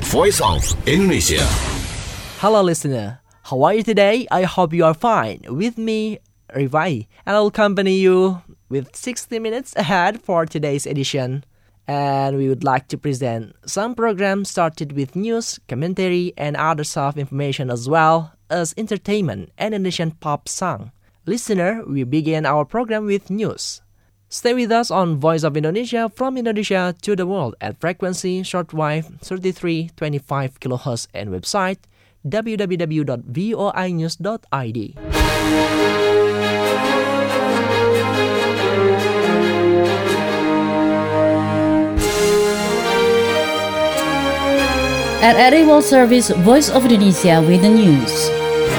Voice of Indonesia. Hello listener, how are you today? I hope you are fine. With me, Rivai, and I will accompany you with 60 minutes ahead for today's edition. And we would like to present some programs started with news, commentary, and other soft information as well as entertainment and Indonesian pop song. Listener, we begin our program with news. Stay with us on Voice of Indonesia from Indonesia to the world at frequency shortwave 3325 kHz and website www.voinews.id. RRI World Service Voice of Indonesia with the news.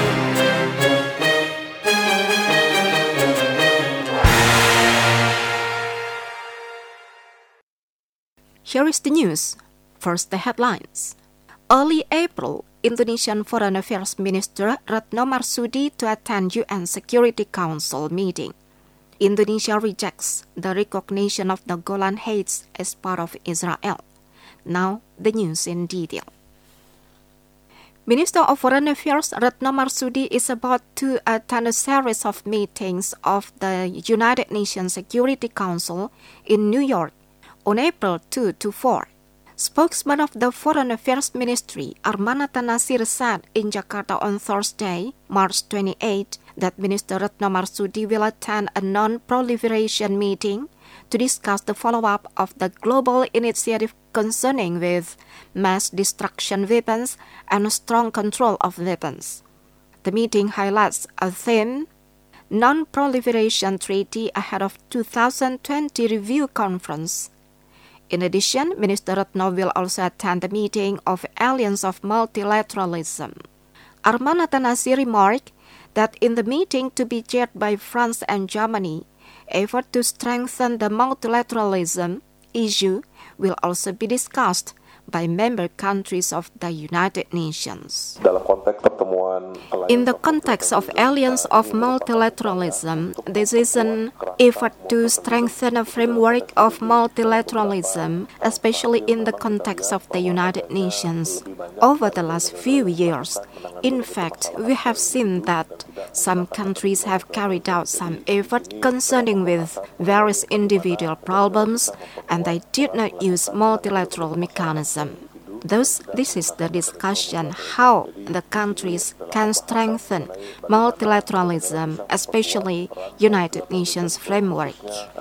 Here is the news. First, the headlines. Early April, Indonesian Foreign Affairs Minister Retno Marsudi to attend UN Security Council meeting. Indonesia rejects the recognition of the Golan Heights as part of Israel. Now, the news in detail. Minister of Foreign Affairs Retno Marsudi is about to attend a series of meetings of the United Nations Security Council in New York on April 2 to 4. Spokesman of the Foreign Affairs Ministry, Armanata Nasir, said in Jakarta on Thursday, March 28, that Minister Retno Marsudi will attend a non-proliferation meeting to discuss the follow-up of the global initiative concerning with mass destruction weapons and strong control of weapons. The meeting highlights a theme, Non-Proliferation Treaty ahead of 2020 review conference. In addition, Minister Retno will also attend the meeting of Alliance of Multilateralism. Armanata Nasir remarked that in the meeting to be chaired by France and Germany, effort to strengthen the multilateralism issue will also be discussed by member countries of the United Nations. In the context of Alliance of Multilateralism, this is an effort to strengthen a framework of multilateralism, especially in the context of the United Nations. Over the last few years, in fact, we have seen that some countries have carried out some effort concerning with various individual problems, and they did not use multilateral mechanism. Thus, this is the discussion how the countries can strengthen multilateralism, especially United Nations framework.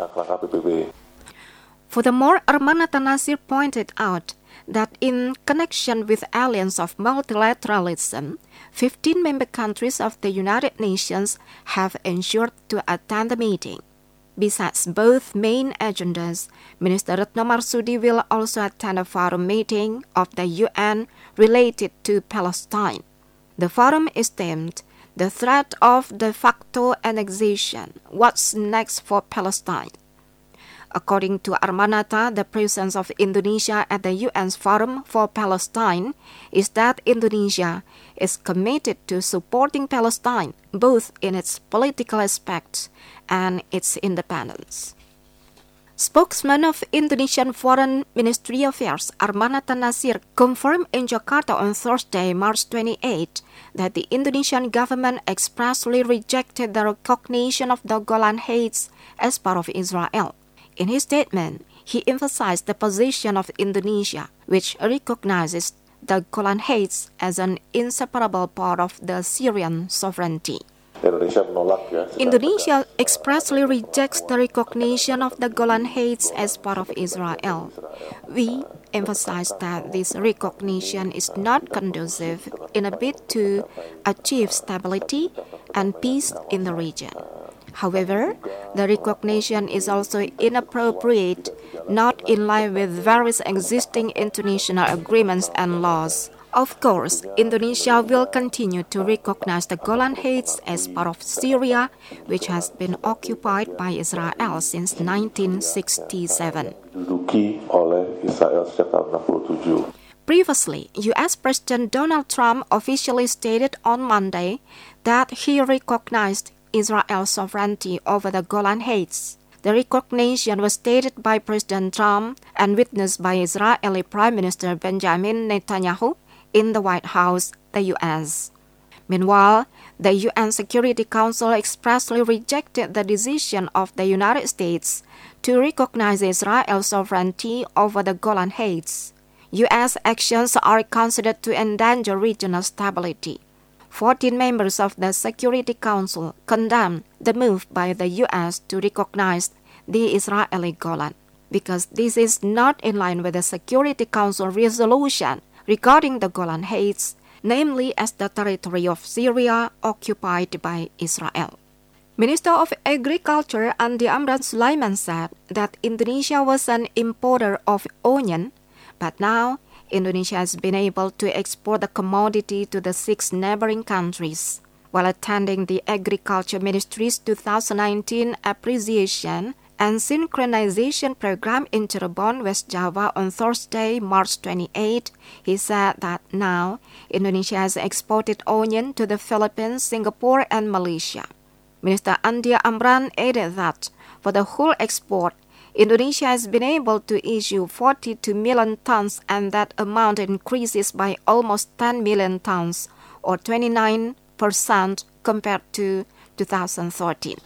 Furthermore, Armanata Nasir pointed out that in connection with Alliance of Multilateralism, 15 member countries of the United Nations have ensured to attend the meeting. Besides both main agendas, Minister Retno Marsudi will also attend a forum meeting of the UN related to Palestine. The forum is themed, The Threat of De facto Annexation, What's Next for Palestine? According to Armanata, the presence of Indonesia at the UN's Forum for Palestine is that Indonesia is committed to supporting Palestine, both in its political aspects and its independence. Spokesman of Indonesian Foreign Ministry Affairs, Armanata Nasir, confirmed in Jakarta on Thursday, March 28, that the Indonesian government expressly rejected the recognition of the Golan Heights as part of Israel. In his statement, he emphasized the position of Indonesia, which recognizes the Golan Heights as an inseparable part of the Syrian sovereignty. Indonesia expressly rejects the recognition of the Golan Heights as part of Israel. We emphasize that this recognition is not conducive in a bid to achieve stability and peace in the region. However, the recognition is also inappropriate, not in line with various existing international agreements and laws. Of course, Indonesia will continue to recognize the Golan Heights as part of Syria, which has been occupied by Israel since 1967. Previously, U.S. President Donald Trump officially stated on Monday that he recognized Israel's sovereignty over the Golan Heights. The recognition was stated by President Trump and witnessed by Israeli Prime Minister Benjamin Netanyahu in the White House, the U.S. Meanwhile, the UN Security Council expressly rejected the decision of the United States to recognize Israel's sovereignty over the Golan Heights. U.S. actions are considered to endanger regional stability. 14 members of the Security Council condemned the move by the U.S. to recognize the Israeli Golan, because this is not in line with the Security Council resolution regarding the Golan Heights, namely as the territory of Syria occupied by Israel. Minister of Agriculture Andi Amran Sulaiman said that Indonesia was an importer of onion, but now Indonesia has been able to export the commodity to the 6 neighboring countries. While attending the Agriculture Ministry's 2019 Appreciation and Synchronization Program in Cirebon, West Java on Thursday, March 28, he said that now Indonesia has exported onion to the Philippines, Singapore, and Malaysia. Minister Andi Amran added that for the whole export, Indonesia has been able to issue 42 million tons, and that amount increases by almost 10 million tons, or 29% compared to 2013.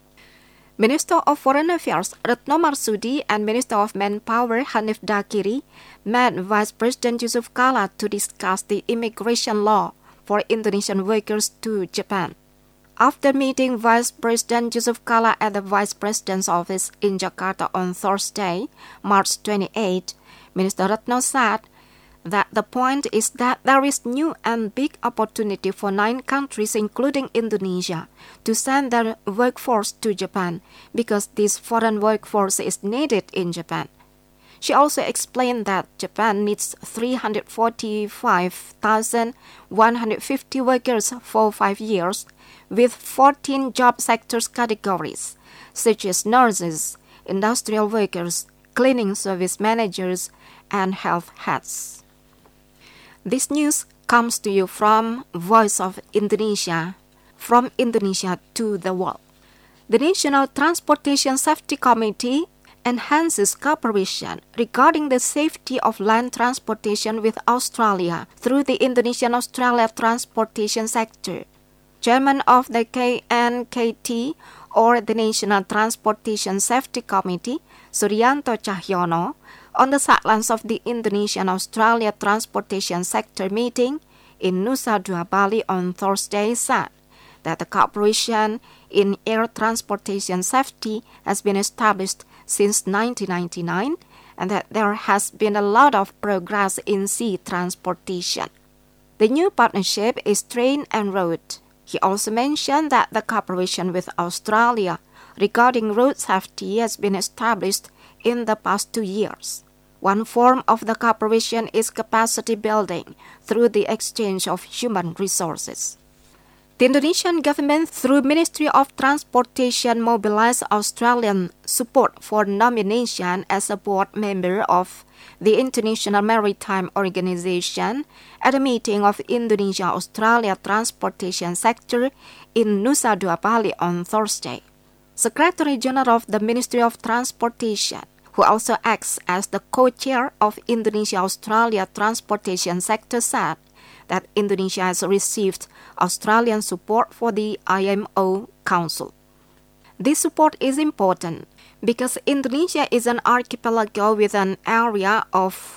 Minister of Foreign Affairs Retno Marsudi and Minister of Manpower Hanif Dakiri met Vice President Yusuf Kala to discuss the immigration law for Indonesian workers to Japan. After meeting Vice President Yusuf Kala at the Vice President's office in Jakarta on Thursday, March 28, Minister Retno said that the point is that there is new and big opportunity for 9 countries, including Indonesia, to send their workforce to Japan because this foreign workforce is needed in Japan. She also explained that Japan needs 345,150 workers for 5 years, with 14 job sectors categories, such as nurses, industrial workers, cleaning service managers, and health heads. This news comes to you from Voice of Indonesia, from Indonesia to the world. The National Transportation Safety Committee enhances cooperation regarding the safety of land transportation with Australia through the Indonesian-Australia transportation sector. Chairman of the KNKT, or the National Transportation Safety Committee, Suryanto Cahyono, on the sidelines of the Indonesian-Australia transportation sector meeting in Nusa Dua, Bali on Thursday said that the cooperation in air transportation safety has been established since 1999 and that there has been a lot of progress in sea transportation. The new partnership is train and road. He also mentioned that the cooperation with Australia regarding road safety has been established in the past 2 years. One form of the cooperation is capacity building through the exchange of human resources. The Indonesian government, through Ministry of Transportation, mobilized Australian support for nomination as a board member of the International Maritime Organization at a meeting of Indonesia-Australia transportation sector in Nusa Dua, Bali on Thursday. Secretary General of the Ministry of Transportation, who also acts as the co-chair of Indonesia-Australia transportation sector, said that Indonesia has received Australian support for the IMO Council. This support is important because Indonesia is an archipelago with an area of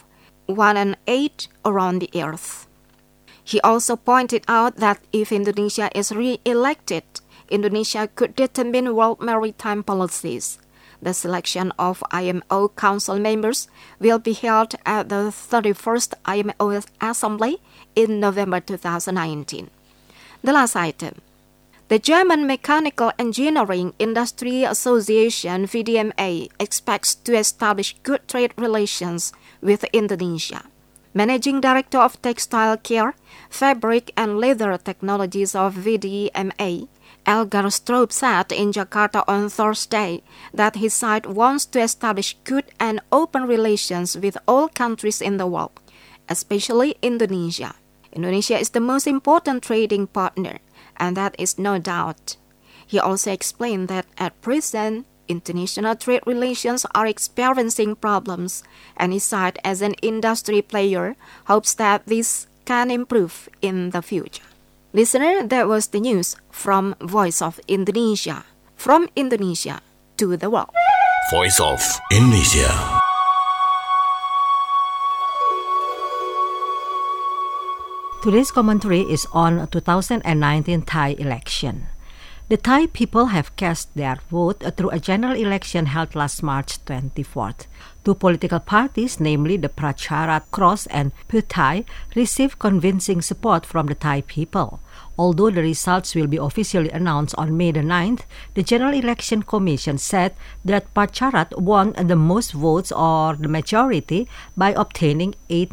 1/8 around the Earth. He also pointed out that if Indonesia is re-elected, Indonesia could determine world maritime policies. The selection of IMO Council members will be held at the 31st IMO Assembly in November 2019. The last item. The German Mechanical Engineering Industry Association, VDMA, expects to establish good trade relations with Indonesia. Managing Director of Textile Care, Fabric and Leather Technologies of VDMA, Elgar Stroop, said in Jakarta on Thursday that his side wants to establish good and open relations with all countries in the world, especially Indonesia. Indonesia is the most important trading partner, and that is no doubt. He also explained that at present, international trade relations are experiencing problems, and his side as an industry player hopes that this can improve in the future. Listener, that was the news from Voice of Indonesia. From Indonesia to the world. Voice of Indonesia. Today's commentary is on 2019 Thai election. The Thai people have cast their vote through a general election held last March 24th. Two political parties, namely the Pracharat Cross and Pheu Thai, received convincing support from the Thai people. Although the results will be officially announced on May the 9th, the General Election Commission said that Pracharat won the most votes or the majority by obtaining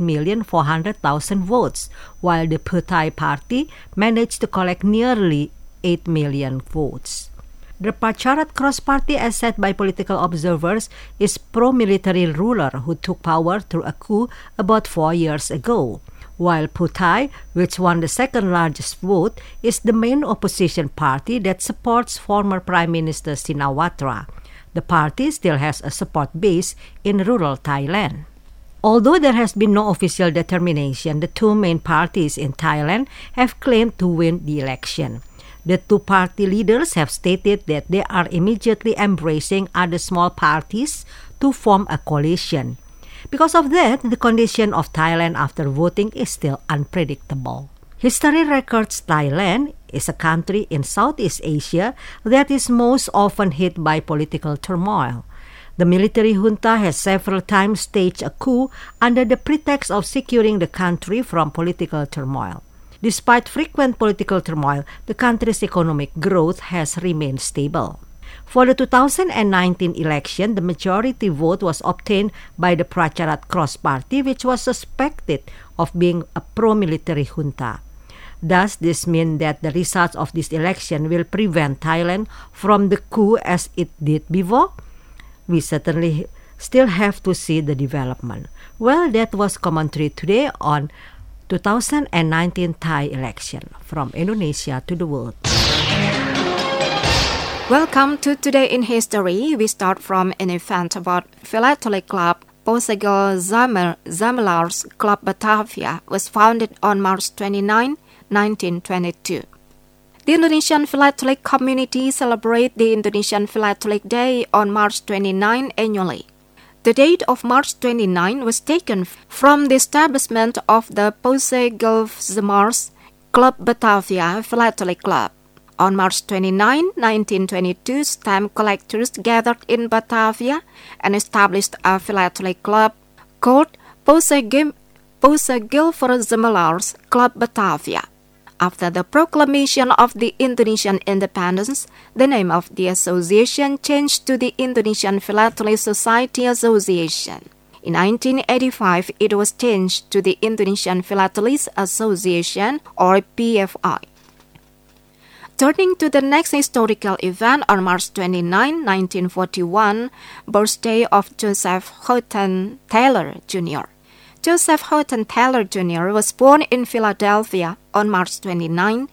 8,400,000 votes, while the Pheu Thai party managed to collect nearly 8 million votes. The Pracharat Cross Party, as said by political observers, is pro-military ruler who took power through a coup about 4 years ago, while Pheu Thai, which won the second largest vote, is the main opposition party that supports former Prime Minister Shinawatra. The party still has a support base in rural Thailand. Although there has been no official determination, the two main parties in Thailand have claimed to win the election. The two party leaders have stated that they are immediately embracing other small parties to form a coalition. Because of that, the condition of Thailand after voting is still unpredictable. History records Thailand is a country in Southeast Asia that is most often hit by political turmoil. The military junta has several times staged a coup under the pretext of securing the country from political turmoil. Despite frequent political turmoil, the country's economic growth has remained stable. For the 2019 election, the majority vote was obtained by the Pracharat Cross Party, which was suspected of being a pro-military junta. Does this mean that the results of this election will prevent Thailand from the coup as it did before? We certainly still have to see the development. Well, that was commentary today on 2019 Thai election. From Indonesia to the world. Welcome to Today in History. We start from an event about philately club. Posegel Zamelaars Club Batavia was founded on March 29, 1922. The Indonesian Philatelic community celebrates the Indonesian Philatelic Day on March 29 annually. The date of March 29 was taken from the establishment of the Posegel Zamelaars Club Batavia Philatelic Club. On March 29, 1922, stamp collectors gathered in Batavia and established a philatelic club called Posegel Zamelaars Club Batavia. After the proclamation of the Indonesian independence, the name of the association changed to the Indonesian Philately Society Association. In 1985, it was changed to the Indonesian Philatelist Association, or PFI. Turning to the next historical event on March 29, 1941, birthday of Joseph Houghton Taylor Jr. Joseph Houghton Taylor Jr. was born in Philadelphia on March 29,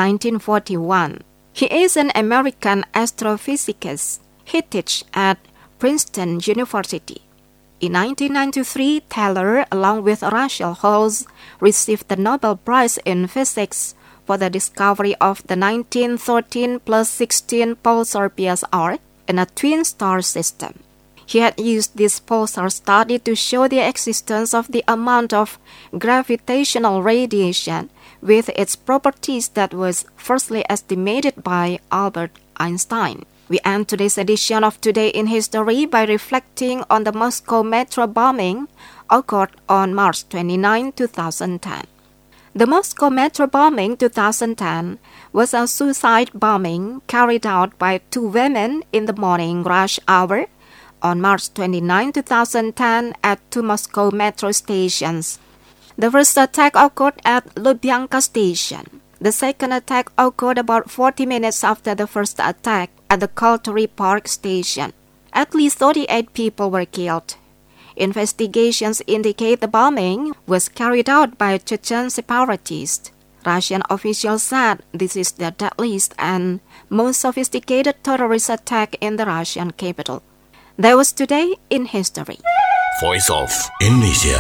1941. He is an American astrophysicist. He teaches at Princeton University. In 1993, Taylor, along with Rachel Holmes, received the Nobel Prize in Physics for the discovery of the 1913 plus 16 pulsar PSR in a twin star system. He had used this pulsar study to show the existence of the amount of gravitational radiation with its properties that was firstly estimated by Albert Einstein. We end today's edition of Today in History by reflecting on the Moscow metro bombing occurred on March 29, 2010. The Moscow metro bombing 2010 was a suicide bombing carried out by two women in the morning rush hour on March 29, 2010 at two Moscow metro stations. The first attack occurred at Lubyanka station. The second attack occurred about 40 minutes after the first attack at the Kulturi Park station. At least 38 people were killed. Investigations indicate the bombing was carried out by Chechen separatists. Russian officials said this is the deadliest and most sophisticated terrorist attack in the Russian capital. That was Today in History. Voice of Indonesia.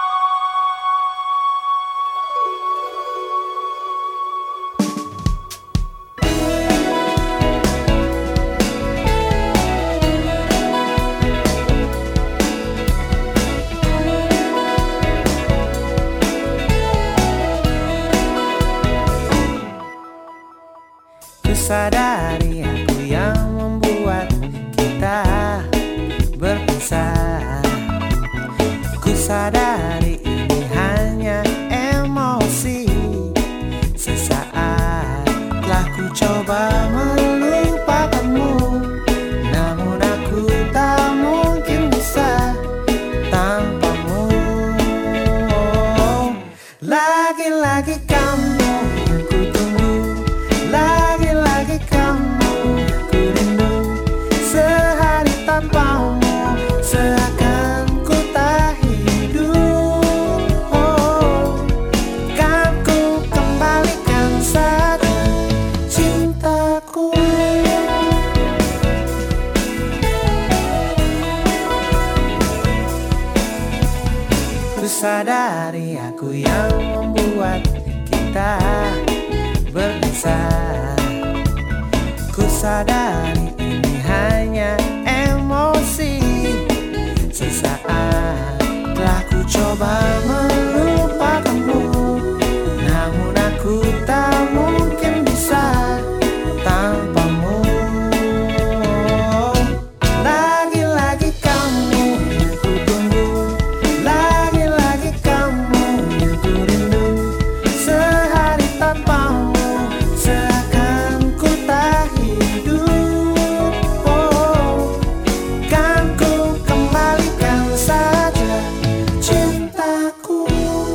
Sadari aku yang membuat kita berpisah. Ku sadari ini hanya emosi. Sesaat telah ku coba melupakanmu, namun aku tak mungkin bisa tanpamu. Lagi-lagi kamu yang ku tunggu, lagi-lagi kamu ku rindu. Sehari tanpamu seakan ku tak hidup. Kan ku kembalikan saja cintaku. Ku sadari aku yang membuat kita berpisah. Ku sadari ini hanya emosi. Sesaat telah ku coba melupakanmu, namun aku tak mungkin bisa tanpamu. Lagi-lagi kamu yang ku tunggu, lagi-lagi kamu yang ku rindu. Sehari tanpamu seakan ku tak hidup. Kan ku kembalikan saja cintaku.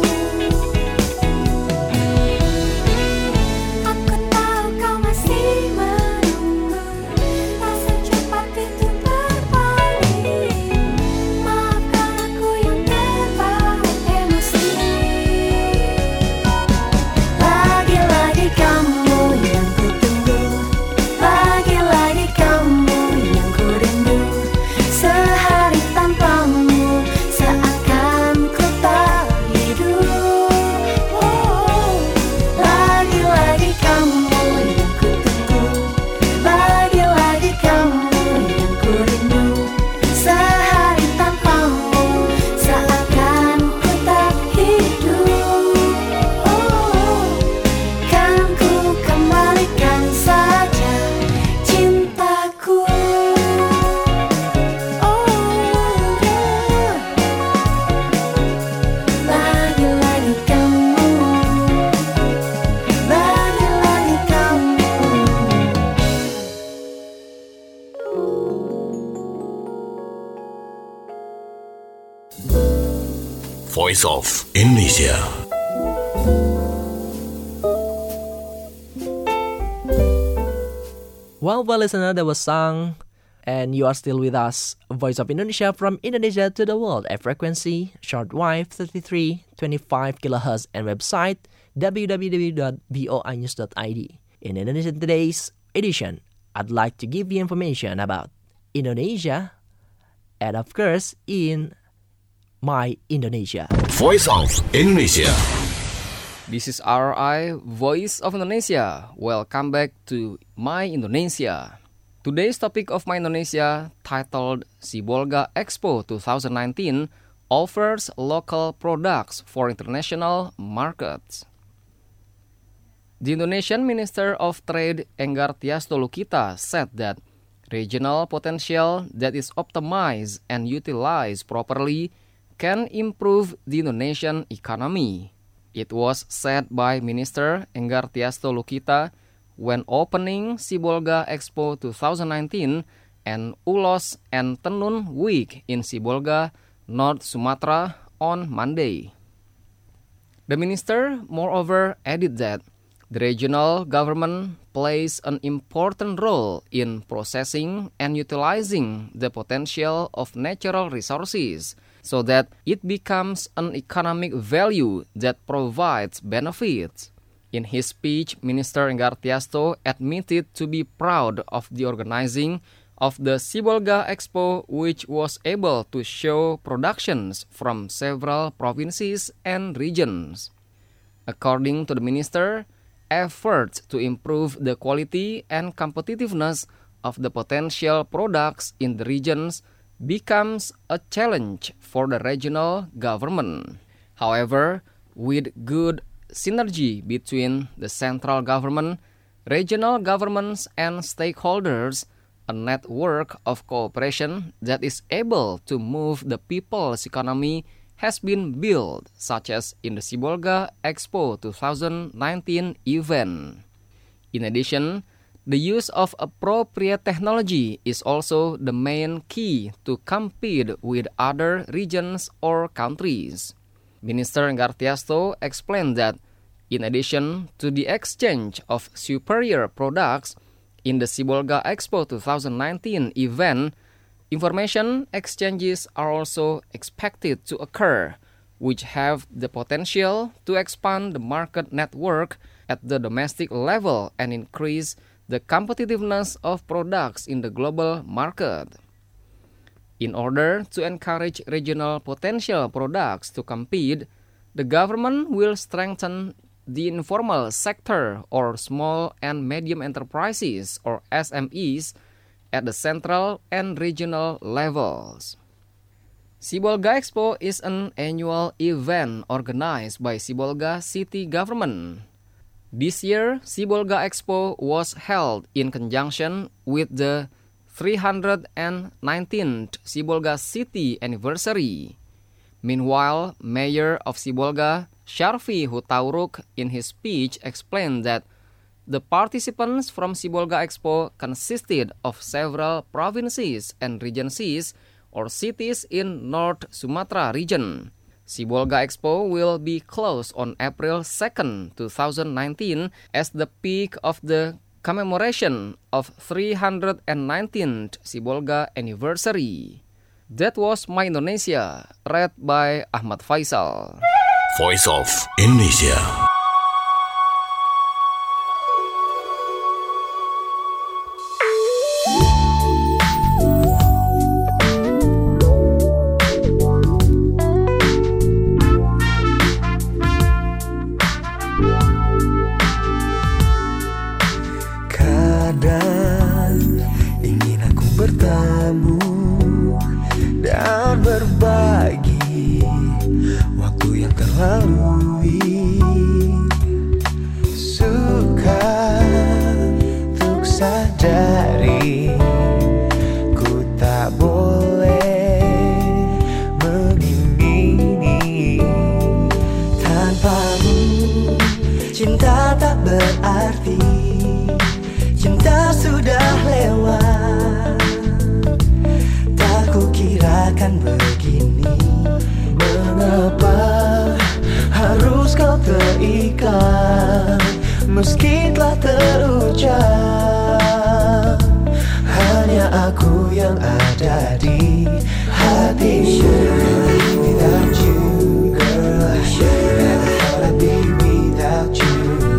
Aku tahu kau masih menunggu, tak secepat itu berpaling. Maafkan aku yang terbawa emosi. Lagi-lagi kamu yang ku tunggu, lagi-lagi kamu yang ku rindu. Sehari tanpamu seakan ku tak hidup. Lagi-lagi kamu yang ku tunggu, lagi-lagi kamu yang ku rindu. Sehari tanpamu seakan ku tak hidup. Kan ku kembalikan saja cintaku. Lagi-lagi kamu, lagi-lagi kamu. Voice of Indonesia. Well, listener, that was sung, and you are still with us. Voice of Indonesia, from Indonesia to the world at frequency, shortwave 3325 kHz, and website www.voinews.id. In Indonesia Today's edition, I'd like to give you information about Indonesia, and of course, in My Indonesia. Voice of Indonesia. This is RI, Voice of Indonesia. Welcome back to My Indonesia. Today's topic of My Indonesia, titled Sibolga Expo 2019, offers local products for international markets. The Indonesian Minister of Trade Enggar Tias Tolukita said that regional potential that is optimized and utilized properly can improve the Indonesian economy. It was said by Minister Enggar Tias Tolukita when opening Sibolga Expo 2019 and Ulos and Tenun Week in Sibolga, North Sumatra on Monday. The minister moreover added that the regional government plays an important role in processing and utilizing the potential of natural resources so that it becomes an economic value that provides benefits. In his speech, Minister Enggartiasto admitted to be proud of the organizing of the Sibolga Expo, which was able to show productions from several provinces and regions. According to the minister, efforts to improve the quality and competitiveness of the potential products in the regions becomes a challenge for the regional government. However, with good synergy between the central government, regional governments, and stakeholders, a network of cooperation that is able to move the people's economy has been built, such as in the Sibolga Expo 2019 event. In addition, the use of appropriate technology is also the main key to compete with other regions or countries. Minister Enggartiasto explained that in addition to the exchange of superior products in the Sibolga Expo 2019 event, information exchanges are also expected to occur, which have the potential to expand the market network at the domestic level and increase the competitiveness of products in the global market. In order to encourage regional potential products to compete, the government will strengthen the informal sector or small and medium enterprises or SMEs at the central and regional levels. Sibolga Expo is an annual event organized by Sibolga City Government. This year, Sibolga Expo was held in conjunction with the 319th Sibolga City anniversary. Meanwhile, Mayor of Sibolga, Syarfi Hutauruk, in his speech explained that the participants from Sibolga Expo consisted of several provinces and regencies or cities in North Sumatra region. Sibolga Expo will be closed on April 2nd, 2019 as the peak of the commemoration of 319th Sibolga anniversary. That was My Indonesia, read by Ahmad Faisal. Voice of Indonesia. Kadang ingin aku bertemu dan berbagi waktu yang terlalui. Suka untuk sadari ku tak boleh begini. Tanpamu cinta tak berarti. Cinta sudah lewat. Tak kukirakan begini. Mengapa harus kau terikat meski telah terucap. Hanya aku yang ada di hatimu. Without you, girl, I never thought I'd be without you.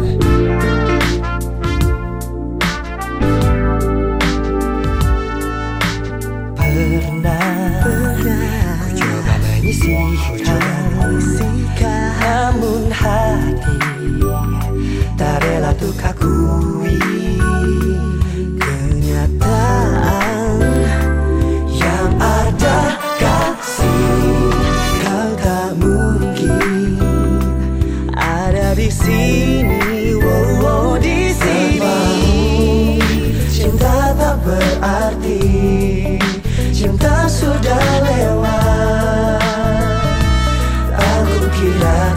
Ku coba menyisihkan, namun hati tak rela untuk akui kenyataan yang ada. Kasih kau tak mungkin ada di sini, wow, di sini. Cinta tak berarti. Cinta sudah lewat. Aku kira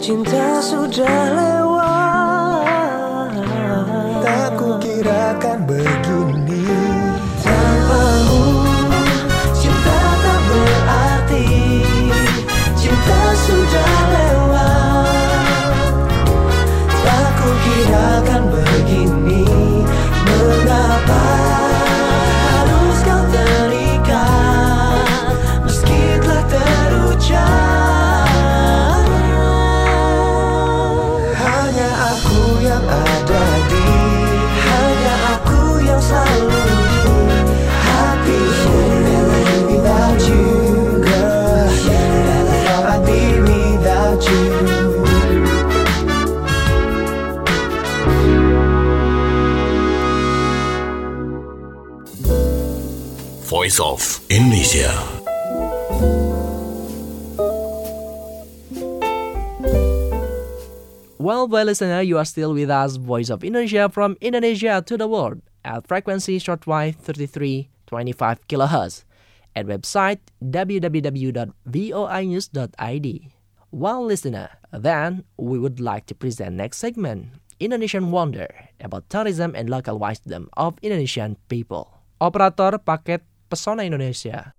cinta sudah lewat. Tak kukirakan begini. Tanpamu cinta tak berarti. Cinta sudah lewat. Tak kukirakan begini. Mengapa harus kau terikat meski telah terucap. Hanya aku yang ada di, hanya aku yang selalu di hatimu. Without you, girl, never thought I'd be without you. Voice of Indonesia. Well, dear listener, you are still with us, Voice of Indonesia, from Indonesia to the world at frequency shortwave 3325 kHz at website www.voinews.id. Well, listener, then we would like to present next segment, Indonesian Wonder, about tourism and local wisdom of Indonesian people. Operator paket Pesona Indonesia.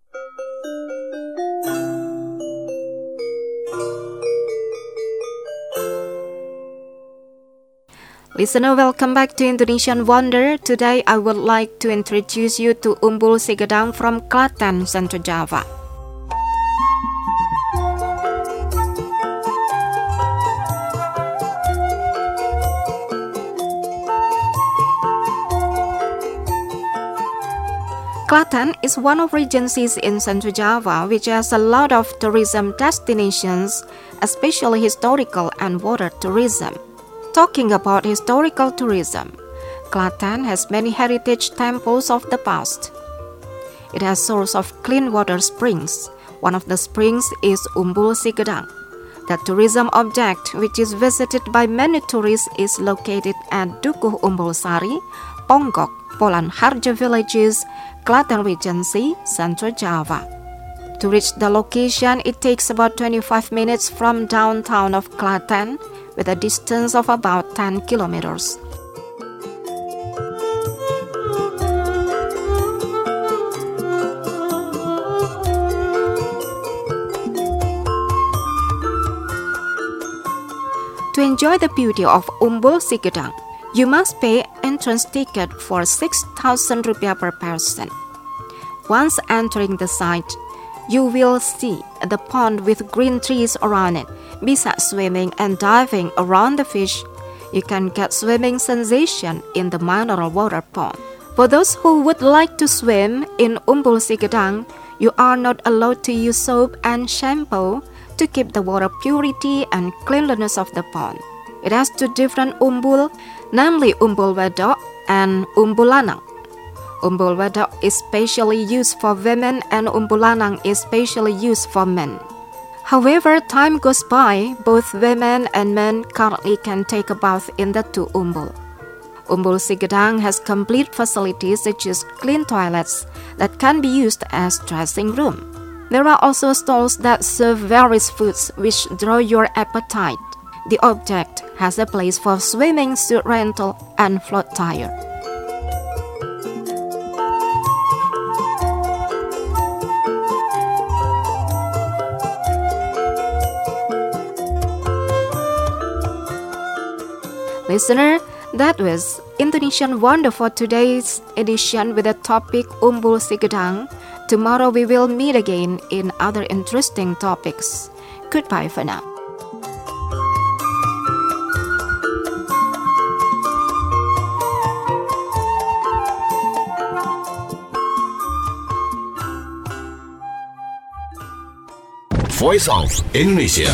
Listener, welcome back to Indonesian Wonder. Today I would like to introduce you to Umbul Sigedang from Klaten, Central Java. Klaten is one of regencies in Central Java which has a lot of tourism destinations, especially historical and water tourism. Talking about historical tourism, Klaten has many heritage temples of the past. It has source of clean water springs. One of the springs is Umbul Sigedang. The tourism object, which is visited by many tourists, is located at Dukuh Umbul Sari, Ponggok, Polan Harjo villages, Klaten Regency, Central Java. To reach the location, it takes about 25 minutes from downtown of Klaten, with a distance of about 10 kilometers. To enjoy the beauty of Umbul Sigedang, you must pay entrance ticket for 6,000 rupiah per person. Once entering the site, you will see the pond with green trees around it. Besides swimming and diving around the fish, you can get swimming sensation in the mineral water pond. For those who would like to swim in Umbul Sigedang, you are not allowed to use soap and shampoo to keep the water purity and cleanliness of the pond. It has two different umbul, namely Umbul Wedok and Umbul Lanang. Umbul Wedok is specially used for women and Umbul Lanang is specially used for men. However, time goes by, both women and men currently can take a bath in the two umbul. Umbul Sigedang has complete facilities such as clean toilets that can be used as dressing room. There are also stalls that serve various foods which draw your appetite. The object has a place for swimming suit rental and float tire. Listener, that was Indonesian Wonder for today's edition with the topic Umbul Sigedang. Tomorrow we will meet again in other interesting topics. Goodbye for now. Voice of Indonesia.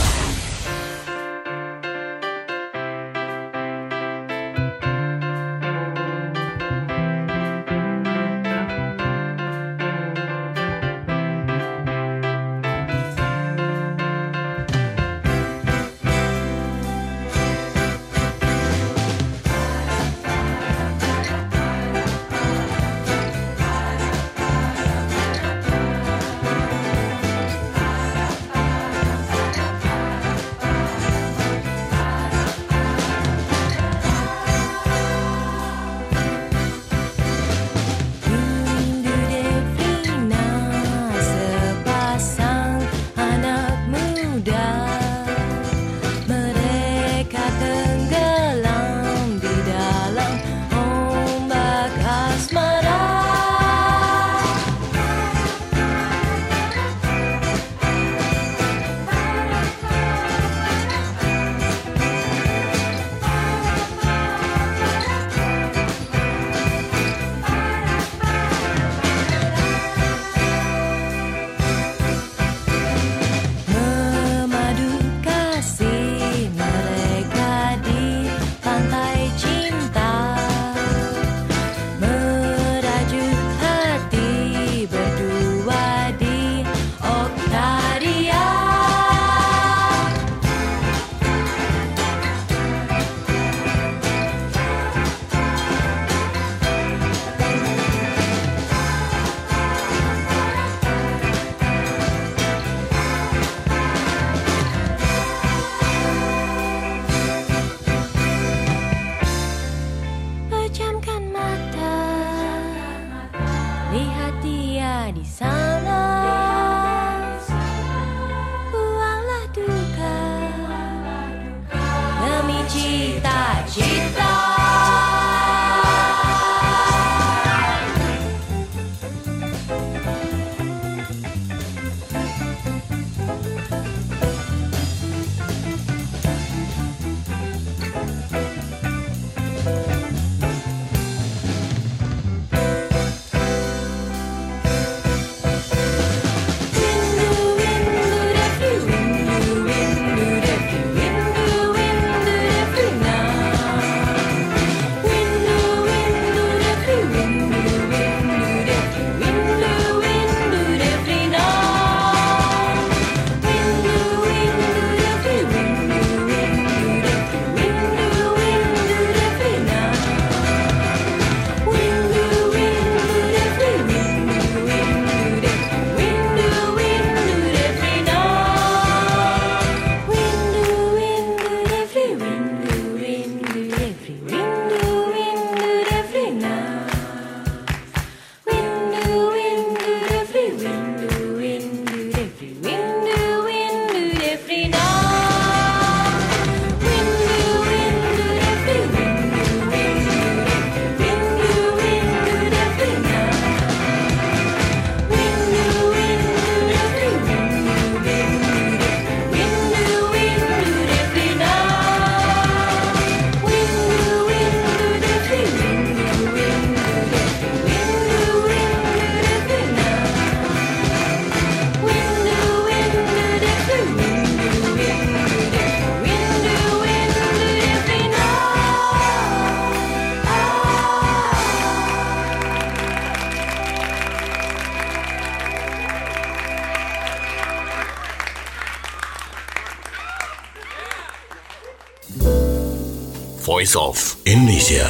Voice of Indonesia.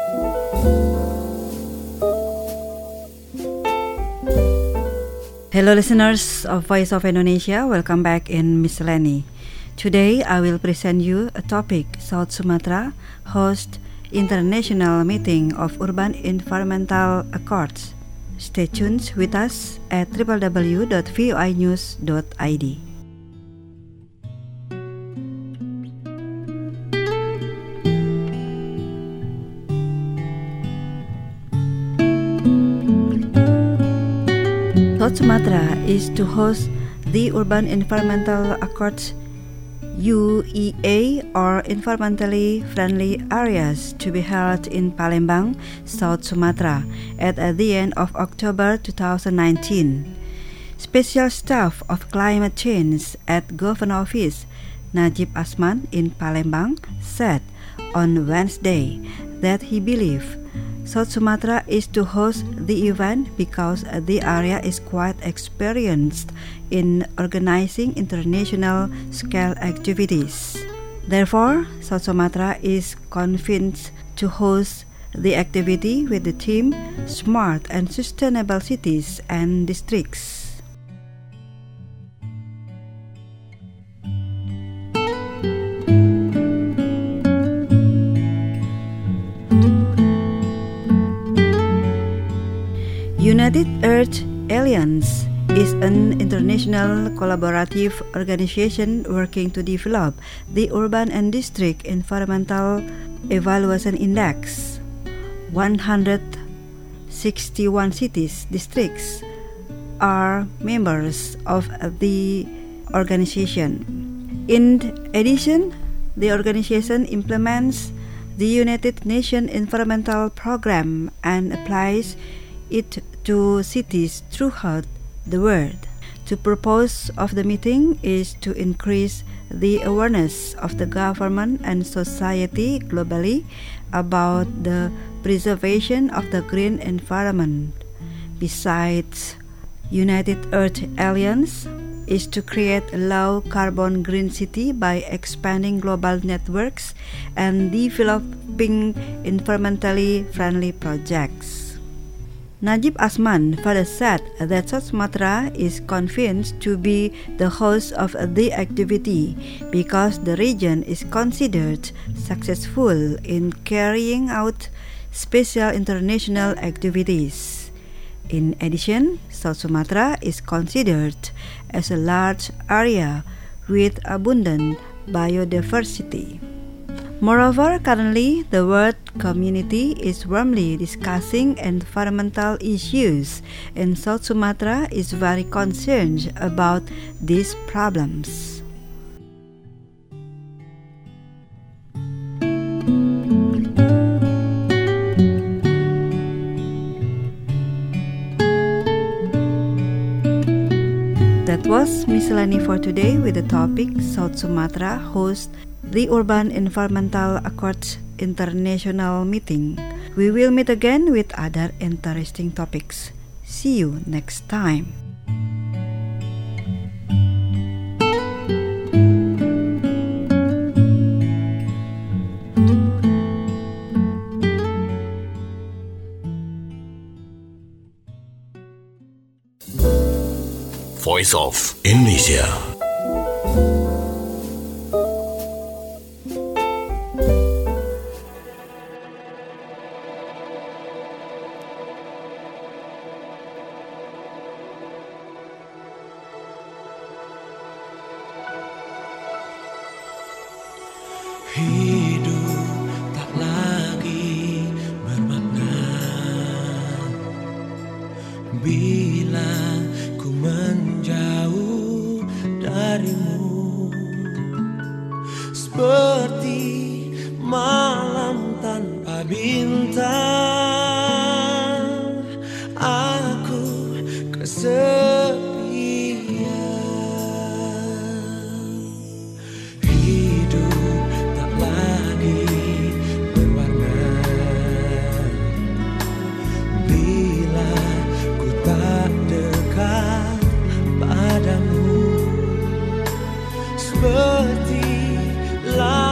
Hello listeners of Voice of Indonesia, welcome back in Miscellany. Today I will present you a topic: South Sumatra hosts International Meeting of Urban Environmental Accords. Stay tuned with us at www.voinews.id. South Sumatra is to host the Urban Environmental Accords UEA, or Environmentally Friendly Areas, to be held in Palembang, South Sumatra at the end of October 2019. Special Staff of Climate Change at Governor Office Najib Asman in Palembang said on Wednesday that he believes South Sumatra is to host the event because the area is quite experienced in organizing international scale activities. Therefore, South Sumatra is convinced to host the activity with the theme Smart and Sustainable Cities and Districts. United Earth Alliance is an international collaborative organization working to develop the Urban and District Environmental Evaluation Index. 161 cities, districts are members of the organization. In addition, the organization implements the United Nations Environmental Program and applies it to cities throughout the world. The purpose of the meeting is to increase the awareness of the government and society globally about the preservation of the green environment. Besides, United Earth Alliance is to create a low-carbon green city by expanding global networks and developing environmentally friendly projects. Najib Asman further said that South Sumatra is convinced to be the host of the activity because the region is considered successful in carrying out special international activities. In addition, South Sumatra is considered as a large area with abundant biodiversity. Moreover, currently, the world community is warmly discussing environmental issues, and South Sumatra is very concerned about these problems. That was Miscellany for today with the topic South Sumatra hosts the Urban Environmental Accords International Meeting. We will meet again with other interesting topics. See you next time. Voice of Indonesia. Hidup tak lagi bermakna bila ku menjauh darimu, seperti malam tanpa bintang. Aku kesepian. Hidup tak lagi berwarna bila ku tak dekat padamu, seperti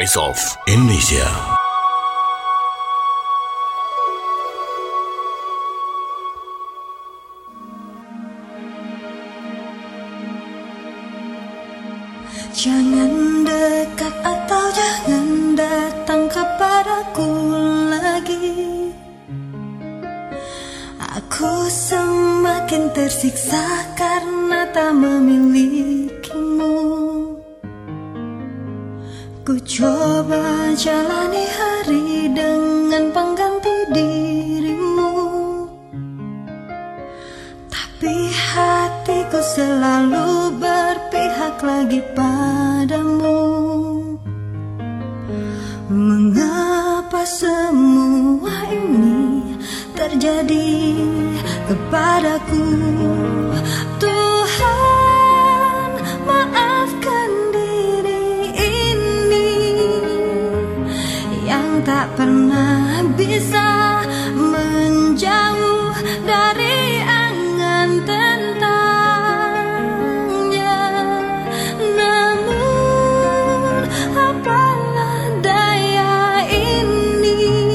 Voice of Indonesia. Jangan dekat atau jangan datang kepadaku lagi. Aku semakin tersiksa karena tak memilikimu. Ku coba jalani hari dengan pengganti dirimu, tapi hatiku selalu berpihak lagi padamu. Mengapa semua ini terjadi kepadaku? Tuhan, maafkan diri ini yang tak pernah bisa menjauh dari angan tentangnya. Namun apalah daya ini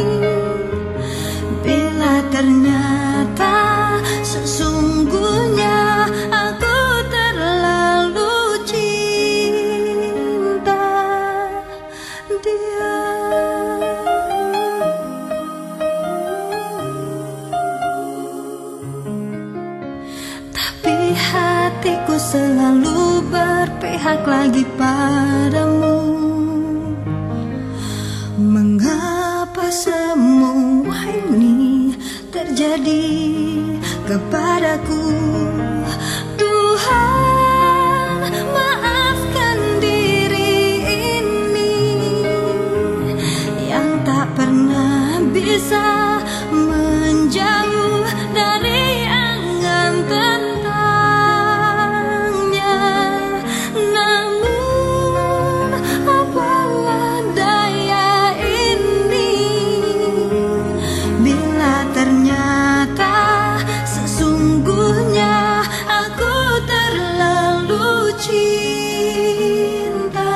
bila ternyata sesungguhnya aku terlalu cinta dia. Tapi hatiku selalu berpihak lagi padamu. Mengapa semua ini terjadi kepadaku? Tuhan, maafkan diri ini yang tak pernah bisa menjauh dari angan tentangnya. Namun apalah daya ini bila ternyata sesungguhnya aku terlalu cinta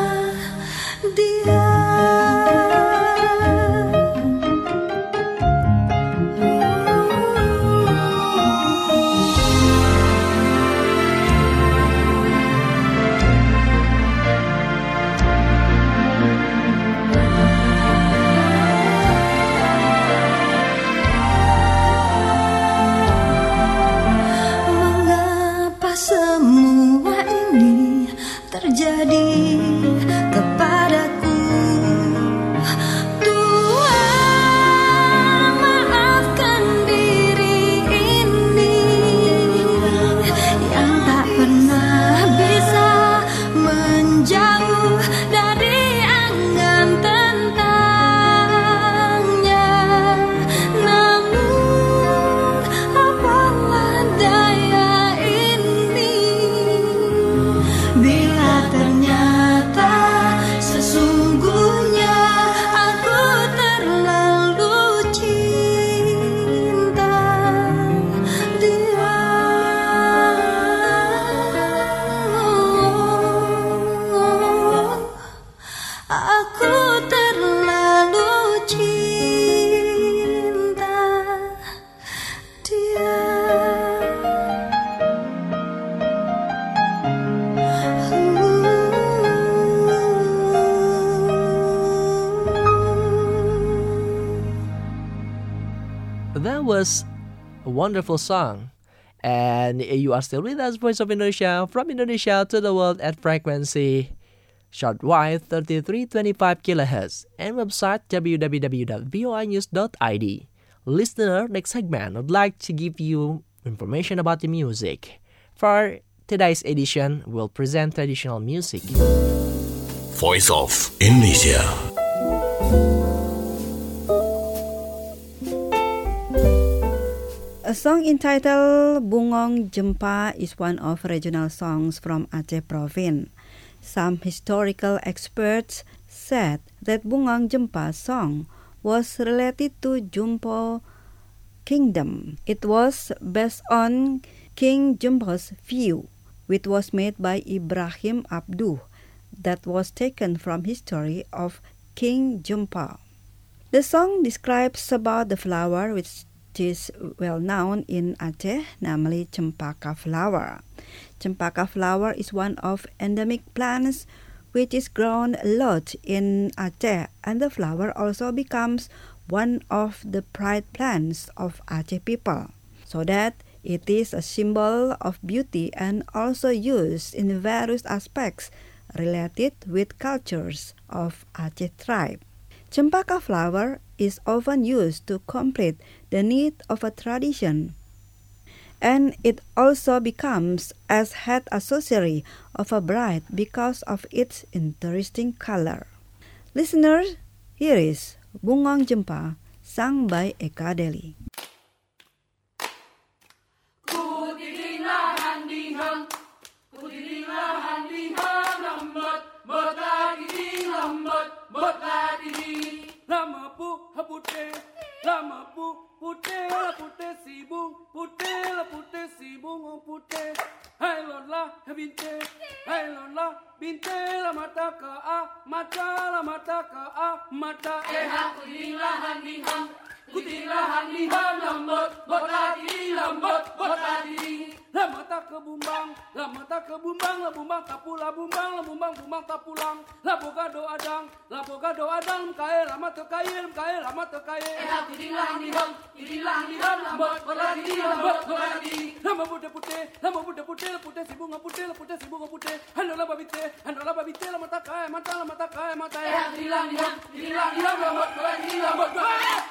dia. Mengapa semua ini terjadi kepadaku? Tuhan, maafkan diri ini yang tak pernah bisa menjauh dari angan tentangnya. Namun apalah daya ini bila ternyata sesungguhnya aku terlalu cinta dia. Aku terlalu cinta dia. That was a wonderful song. And you are still with us, Voice of Indonesia, from Indonesia to the world at frequency shortwave 3325 kHz and website www.voinews.id. Listener, next segment, I'd like to give you information about the music. For today's edition, we'll present traditional music. Voice of Indonesia. A song entitled Bungong Jempa is one of regional songs from Aceh Province. Some historical experts said that Bungong Jempa song was related to Jumpo Kingdom. It was based on King Jumpo's view, which was made by Ibrahim Abduh, that was taken from history of King Jumpa. The song describes about the flower which is well known in Aceh, namely cempaka flower. Cempaka flower is one of endemic plants which is grown a lot in Aceh, and the flower also becomes one of the pride plants of Aceh people, so that it is a symbol of beauty and also used in various aspects related with cultures of Aceh tribe. Cempaka flower is often used to complete the need of a tradition, and it also becomes as head accessory of a bride because of its interesting color. Listeners, here is Bungong Jempa, sung by Eka Deli. Lama pu pute la pute si bung pute hai lon la binte la mata ka a mata ha kuding la hani ham lambot botati la mata ke bumbang la bumbang tapulang la boga do adang kae la mata kae ha kuding la hani ham lambot botati la mabute pute si bunga pute hanola babite la mata kae ha kuding la hani ham lambot botati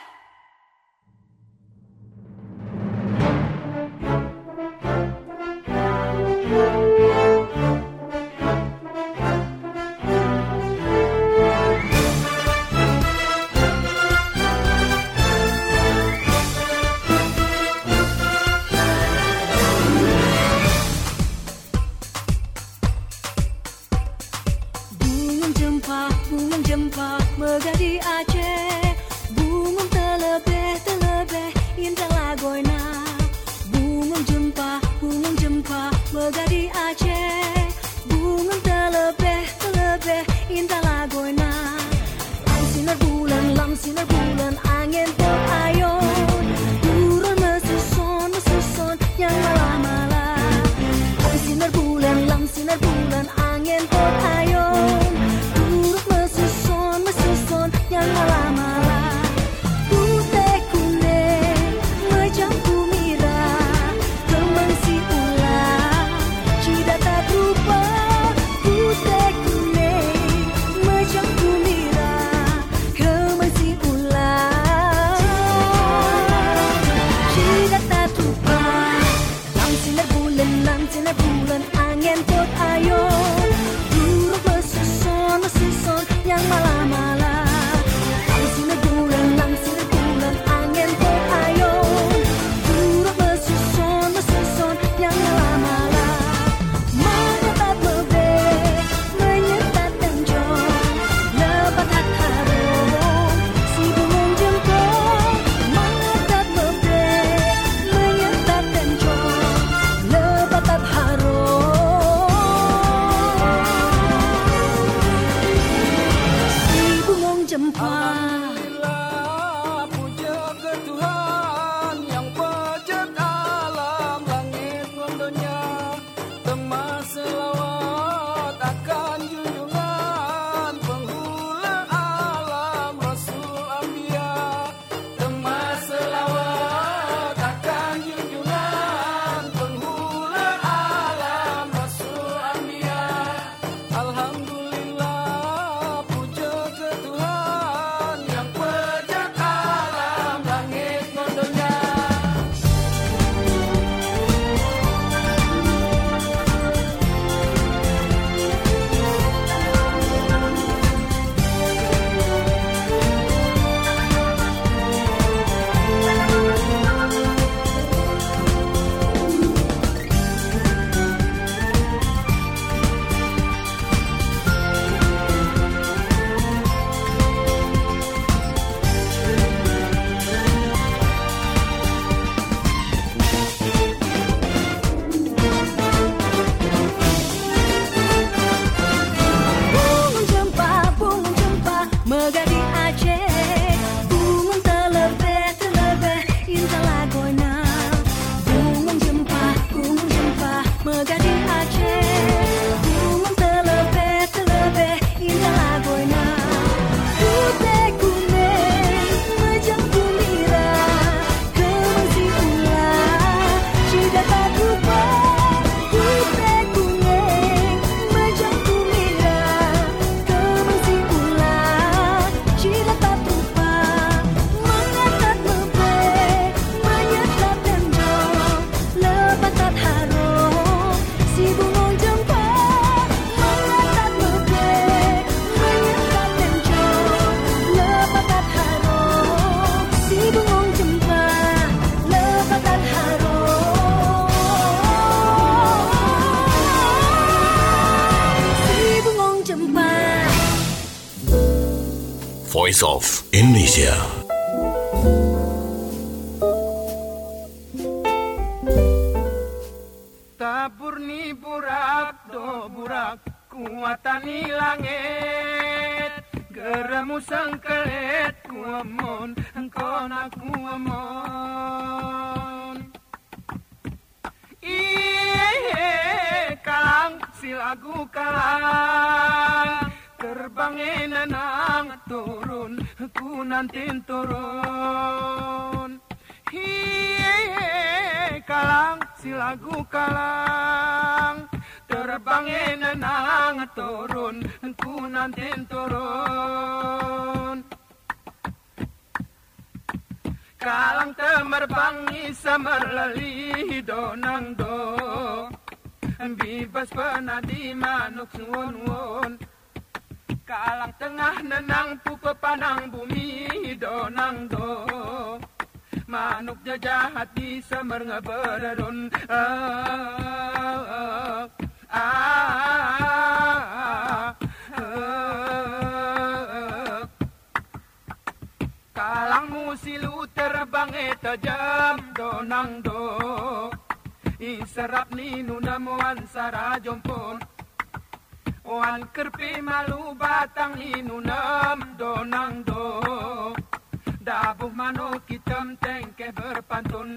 Bunga jempa megah di Aceh, bunga Voice of Indonesia. Taburni burak do burak kuatani langit geramu sengkelit kuamun engkau nak kuamun kalang silagu kalang terbangin nang turun ku nanti turun kalang silagu kalang terbangin nang turun ku nanti turun kalang temerbangi semerlali donang do bibas penadi manuk suwon-won kalang tengah nenang pupe panang bumi donang do manuk jahat di semer ngebererun kalang musilu terbang tajam donang do iserap ni nunamuan sara jompon wan kerpi malu batang inunam donang do dabuh manuk hitam tengkeh berpantun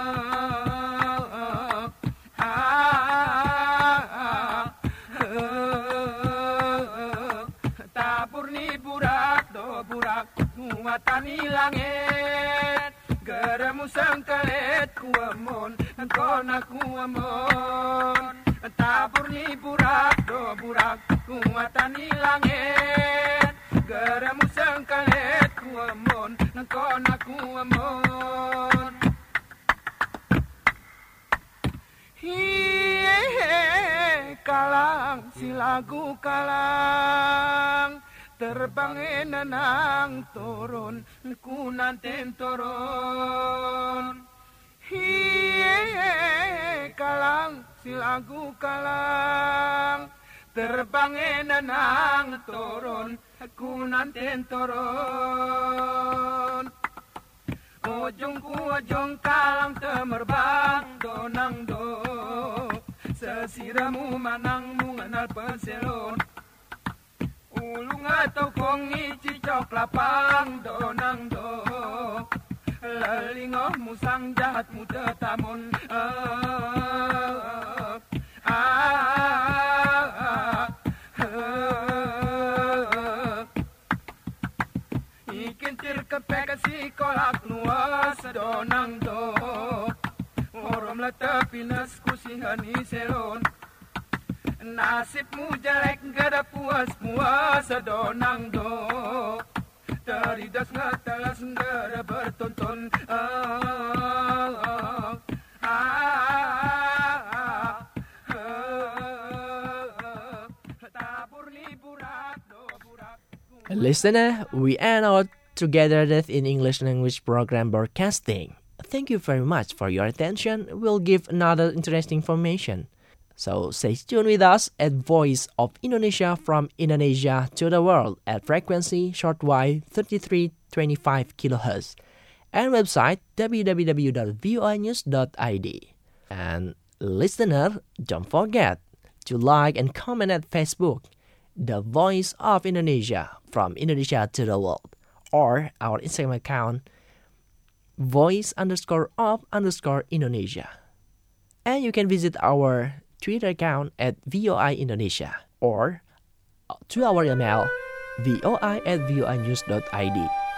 tabur ni burak do burak muatani langit geremu sengkelit kuamun kona kuamun tabur ni burak do burak muatani langit geremu sengkelit kuamun kona kuamun kalang silagu kalang terbangin nang turun ku nanti turun kalang silagu kalang terbangin nang turun ku nanti turun ujung ku ujung kalang temerbang donang do sesiramu manang mengenal peselon ulung atau kongi cicok lapang donang do lelingoh musang jahatmu tetamun ikin tirkepek si kolak nuas donang do orom latapinas kusihani selon nasibmu jelek gada puas donang do teridas ngatalas gada bertonton tabur ni burak do burak. Listener, we end our Togetherness in English language program broadcasting. Thank you very much for your attention. We'll give another interesting information. So stay tuned with us at Voice of Indonesia from Indonesia to the world at frequency shortwave 3325 kHz and website www.voinews.id. And listener, don't forget to like and comment at Facebook, The Voice of Indonesia from Indonesia to the world, or our Instagram account, voice_of_Indonesia. And you can visit our Twitter account at VOI Indonesia or to our email voi@voinews.id.